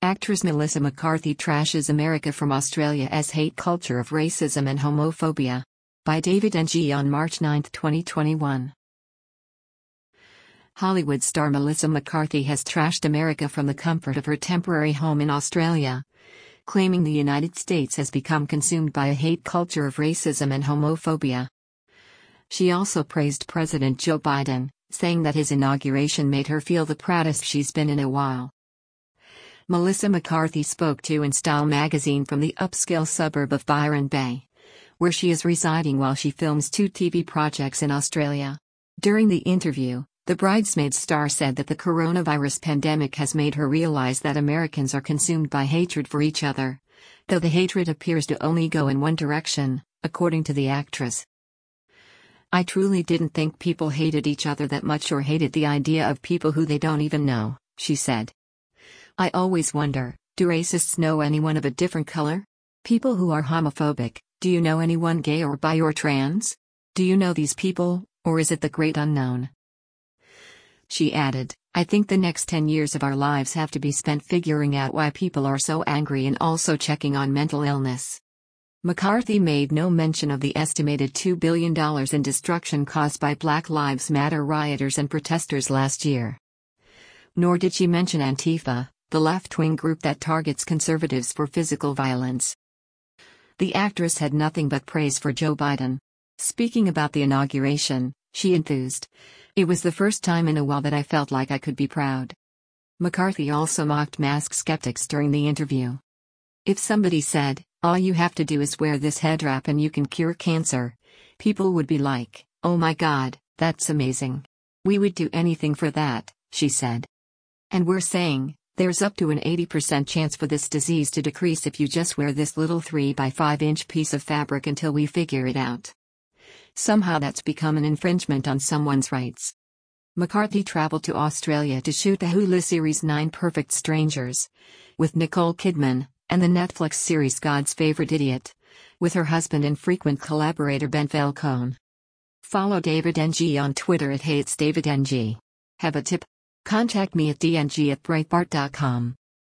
Actress Melissa McCarthy trashes America from Australia as hate culture of racism and homophobia. By David Ng on March 9, 2021. Hollywood star Melissa McCarthy has trashed America from the comfort of her temporary home in Australia, claiming the United States has become consumed by a hate culture of racism and homophobia. She also praised President Joe Biden, saying that his inauguration made her feel the proudest she's been in a while. Melissa McCarthy spoke to InStyle magazine from the upscale suburb of Byron Bay, where she is residing while she films 2 TV projects in Australia. During the interview, the Bridesmaids star said that the coronavirus pandemic has made her realize that Americans are consumed by hatred for each other, though the hatred appears to only go in one direction, according to the actress. "I truly didn't think people hated each other that much or hated the idea of people who they don't even know," she said. "I always wonder, do racists know anyone of a different color? People who are homophobic, do you know anyone gay or bi or trans? Do you know these people, or is it the great unknown?" She added, "I think the next 10 years of our lives have to be spent figuring out why people are so angry and also checking on mental illness." McCarthy made no mention of the estimated $2 billion in destruction caused by Black Lives Matter rioters and protesters last year. Nor did she mention Antifa, the left-wing group that targets conservatives for physical violence. The actress had nothing but praise for Joe Biden. Speaking about the inauguration, she enthused, "It was the first time in a while that I felt like I could be proud." McCarthy also mocked mask skeptics during the interview. "If somebody said, 'All you have to do is wear this head wrap and you can cure cancer,' people would be like, 'Oh my God, that's amazing. We would do anything for that,'" she said. "And we're saying, there's up to an 80% chance for this disease to decrease if you just wear this little 3 by 5 inch piece of fabric until we figure it out." Somehow that's become an infringement on someone's rights. McCarthy traveled to Australia to shoot the Hulu series 9 Perfect Strangers with Nicole Kidman, and the Netflix series God's Favorite Idiot with her husband and frequent collaborator Ben Falcone. Follow David Ng on Twitter at HeyIt'sDavidNG. Have a tip? Contact me at dng@breitbart.com.